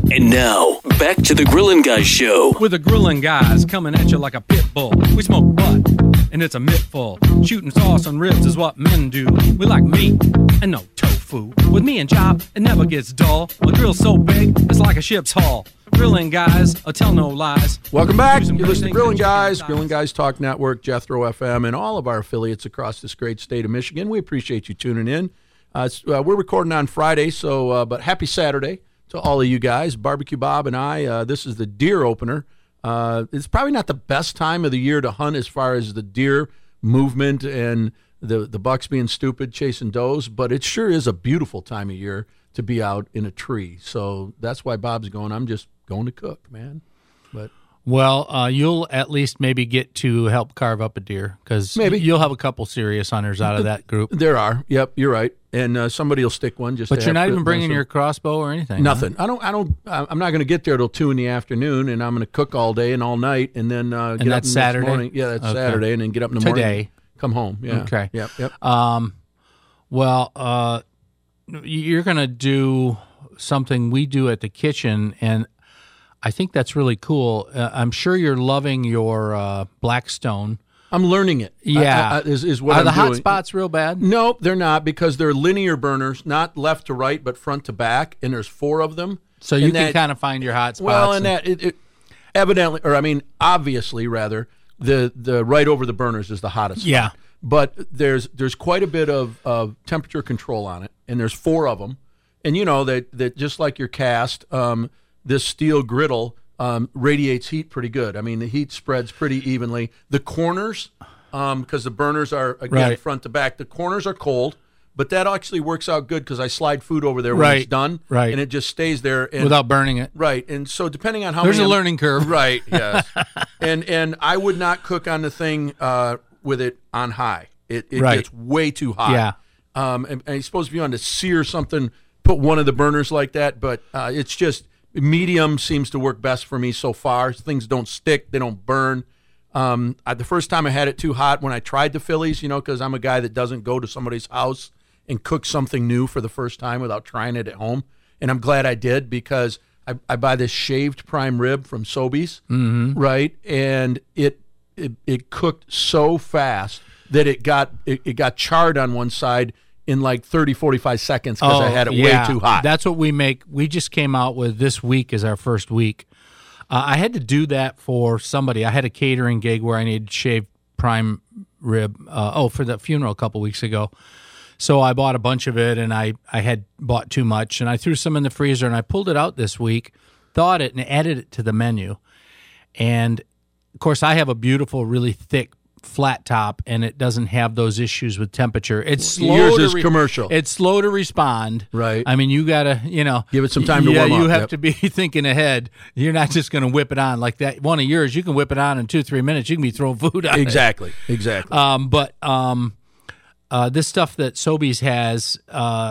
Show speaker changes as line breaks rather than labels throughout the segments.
And now, back to the Grillin' Guys show.
With the Grillin' Guys coming at you like a pit bull. We smoke butt, and it's a mittful. Shooting sauce on ribs is what men do. We like meat and no tofu. With me and Chop, it never gets dull. A grill's so big, it's like a ship's hull. Grillin' Guys, I'll tell no lies.
Welcome back. You listen to Grillin' Guys, Grillin' Guys Talk Network, Jethro FM, and all of our affiliates across this great state of Michigan. We appreciate you tuning in. We're recording on Friday, but happy Saturday to all of you guys. Barbecue Bob and I, this is the deer opener. It's probably not the best time of the year to hunt as far as the deer movement and the bucks being stupid chasing does, but it sure is a beautiful time of year to be out in a tree. So that's why Bob's going. I'm just going to cook, man. But
well, you'll at least maybe get to help carve up a deer because you'll have a couple serious hunters out of that group.
There are. Yep, you're right. And somebody will stick one. But
you're not even bringing your crossbow or anything.
Nothing.
Huh?
I'm not going to get there till 2 p.m, and I'm going to cook all day and all night, and then get up in the morning. Yeah, that's Saturday, and then get up in the morning.
Today.
Come home. Yeah.
Okay.
Yep.
Well, you're going to do something we do at the kitchen, and I think that's really cool. I'm sure you're loving your Blackstone.
I'm learning it.
Yeah.
Is what
Are
I'm
the hot
doing.
spots real bad?
No, they're not, because they're linear burners, not left to right, but front to back, and there's 4 of them.
So you can kind of find your hot spots.
Well, and that obviously, the right over the burners is the hottest spot.
Yeah.
But there's quite a bit of temperature control on it, and there's 4 of them. And you know that just like your cast, this steel griddle radiates heat pretty good. I mean, the heat spreads pretty evenly. The corners, because the burners are, again, front to back, the corners are cold, but that actually works out good because I slide food over there when it's done, and it just stays there. And,
without burning it.
Right, and so depending on how
There's a learning curve.
Right, yes. and I would not cook on the thing with it on high. It gets way too hot.
Yeah.
And you're supposed to be on to sear something, put one of the burners like that, but it's just medium seems to work best for me so far. Things don't stick, they don't burn. The first time I had it too hot when I tried the Phillies, because I'm a guy that doesn't go to somebody's house and cook something new for the first time without trying it at home. And I'm glad I did, because I buy this shaved prime rib from Sobeys, right? And it cooked so fast that it got charred on one side in like 30, 45 seconds because I had it way too hot.
That's what we make. We just came out with this week as our first week. I had to do that for somebody. I had a catering gig where I needed shaved prime rib for the funeral a couple weeks ago. So I bought a bunch of it, and I had bought too much, and I threw some in the freezer, and I pulled it out this week, thawed it, and added it to the menu. And, of course, I have a beautiful, really thick flat top, and it doesn't have those issues with temperature. It's slow.
Yours is commercial.
It's slow to respond.
Right.
I mean, you gotta,
give it some time to warm up.
You have to be thinking ahead. You're not just going to whip it on like that. One of yours, you can whip it on in 2-3 minutes. You can be throwing food on
Exactly.
But this stuff that Sobeys has,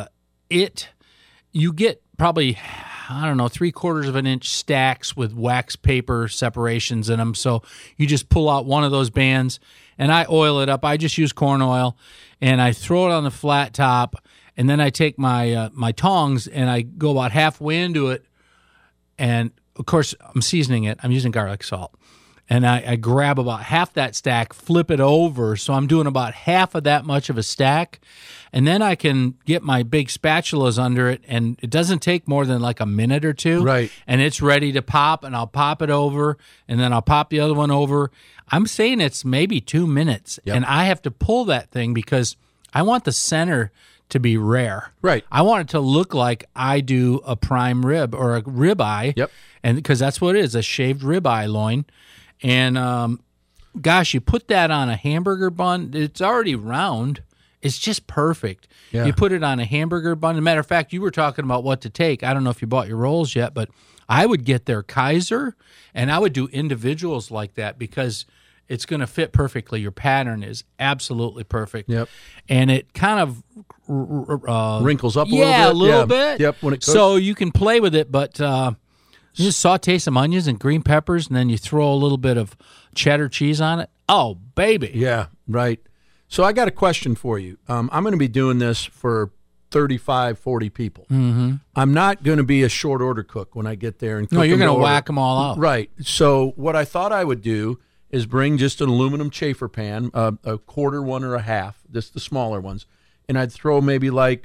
you get probably, 3/4 of an inch stacks with wax paper separations in them. So you just pull out one of those bands, and I oil it up. I just use corn oil, and I throw it on the flat top, and then I take my my tongs and I go about halfway into it, and of course I'm seasoning it. I'm using garlic salt. And I grab about half that stack, flip it over, so I'm doing about half of that much of a stack. And then I can get my big spatulas under it, and it doesn't take more than like a minute or two.
Right.
And it's ready to pop, and I'll pop it over, and then I'll pop the other one over. I'm saying it's maybe 2 minutes, and I have to pull that thing because I want the center to be rare.
Right.
I want it to look like I do a prime rib or a ribeye.
Yep.
And because that's what it is, a shaved ribeye loin. And, gosh, you put that on a hamburger bun. It's already round. It's just perfect.
Yeah.
You put it on a hamburger bun. As a matter of fact, you were talking about what to take. I don't know if you bought your rolls yet, but I would get their Kaiser, and I would do individuals like that because it's going to fit perfectly. Your pattern is absolutely perfect.
Yep.
And it kind of
wrinkles up a little bit.
Yeah, a little bit.
Yep, when it cooks.
So you can play with it, but you just saute some onions and green peppers, and then you throw a little bit of cheddar cheese on it. Oh, baby.
Yeah, right. So I got a question for you. I'm going to be doing this for 35, 40 people. Mm-hmm. I'm not going to be a short order cook when I get there. And
No, you're
going
going
to
to whack them all out.
Right. So what I thought I would do is bring just an aluminum chafer pan, a quarter one or a half, just the smaller ones, and I'd throw maybe like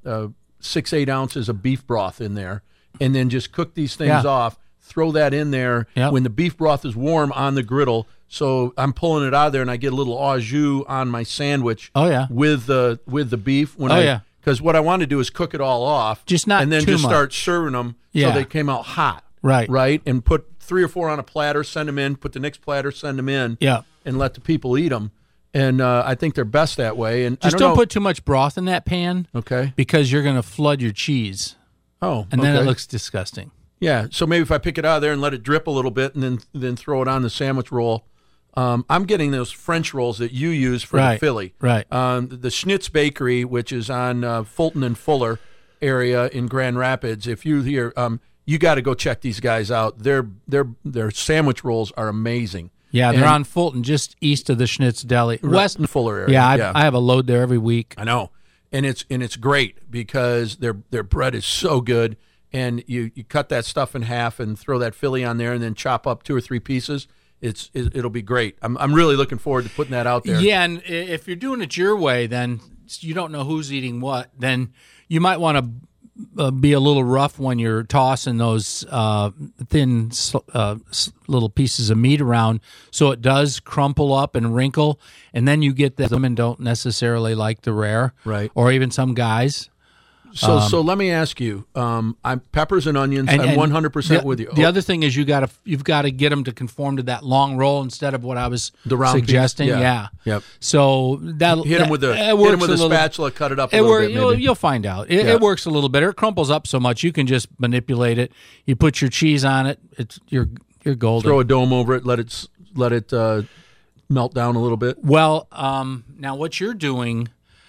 6-8 ounces of beef broth in there, and then just cook these things off. Throw that in there when the beef broth is warm on the griddle. So I'm pulling it out of there, and I get a little au jus on my sandwich.
Oh, yeah.
With the beef. Because what I want to do is cook it all off,
Just not
and then
too
just
much.
start serving them so they came out hot. Right, and put 3 or 4 on a platter, send them in. Put the next platter, send them in.
Yeah.
And let the people eat them. And I think they're best that way. And
Just don't put too much broth in that pan.
Okay.
Because you're going to flood your cheese.
Oh,
and then it looks disgusting.
Yeah. So maybe if I pick it out of there and let it drip a little bit, and then throw it on the sandwich roll. I'm getting those French rolls that you use for the Philly.
Right.
The Schnitz Bakery, which is on Fulton and Fuller area in Grand Rapids. If you hear, you got to go check these guys out. Their sandwich rolls are amazing.
Yeah, they're on Fulton, just east of the Schnitz Deli, west
and Fuller area.
Yeah, I have a load there every week.
I know, and it's great because their bread is so good, and you cut that stuff in half and throw that Philly on there, and then chop up 2 or 3 pieces. It'll be great. I'm really looking forward to putting that out there.
Yeah, and if you're doing it your way, then you don't know who's eating what. Then you might want to be a little rough when you're tossing those thin little pieces of meat around, so it does crumple up and wrinkle, and then you get that women don't necessarily like the rare,
right?
Or even some guys.
So let me ask you, I'm peppers and onions. I'm 100% with you.
The other thing is you've got to get them to conform to that long roll instead of what I was suggesting.
Piece?
Yeah.
Yep.
So that
hit them with a spatula, cut it up a little bit.
You'll find out. It works a little better. It crumples up so much you can just manipulate it. You put your cheese on it. You're golden.
Throw a dome over it. Let it melt down a little bit.
Well, now what you're doing.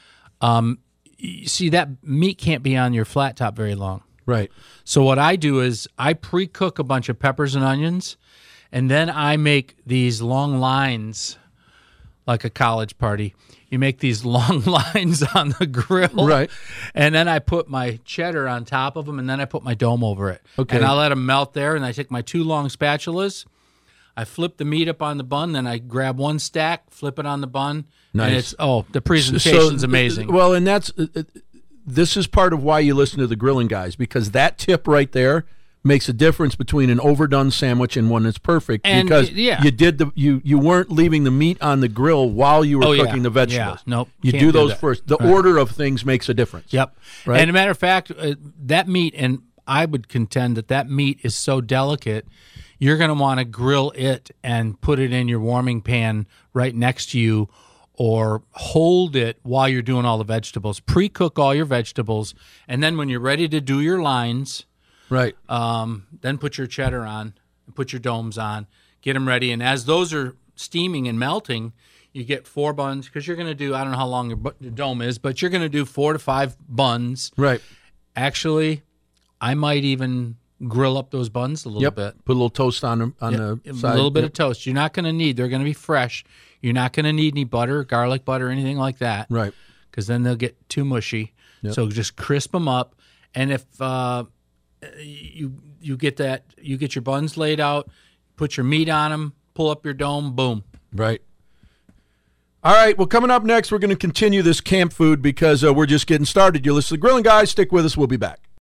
You see, that meat can't be on your flat top very long.
Right.
So what I do is I pre-cook a bunch of peppers and onions, and then I make these long lines like a college party. You make these long lines on the grill.
Right.
And then I put my cheddar on top of them, and then I put my dome over it.
Okay.
And I let them melt there, and I take my 2 long spatulas. I flip the meat up on the bun, then I grab one stack, flip it on the bun.
Nice.
And the presentation's amazing.
Well, and this is part of why you listen to the Grilling Guys, because that tip right there makes a difference between an overdone sandwich and one that's perfect.
And,
because you weren't leaving the meat on the grill while you were cooking the vegetables.
Yeah. Nope.
You do those first. The order of things makes a difference.
Yep.
Right?
And a matter of fact, that meat, and I would contend that meat is so delicate, you're going to want to grill it and put it in your warming pan right next to you, or hold it while you're doing all the vegetables. Pre-cook all your vegetables, and then when you're ready to do your lines,
right,
then put your cheddar on, and put your domes on, get them ready. And as those are steaming and melting, you get 4 buns, because you're going to do, I don't know how long your dome is, but you're going to do 4 to 5 buns.
Right.
Actually, I might even grill up those buns a little bit.
Put a little toast on them the side.
A little bit of toast. You're not going to need. They're going to be fresh. You're not going to need any butter, garlic butter, anything like that.
Right.
Because then they'll get too mushy.
Yep.
So just crisp them up. And if you get your buns laid out, put your meat on them, pull up your dome, boom.
Right. All right. Well, coming up next, we're going to continue this camp food because we're just getting started. You're listening to the Grilling Guys. Stick with us. We'll be back.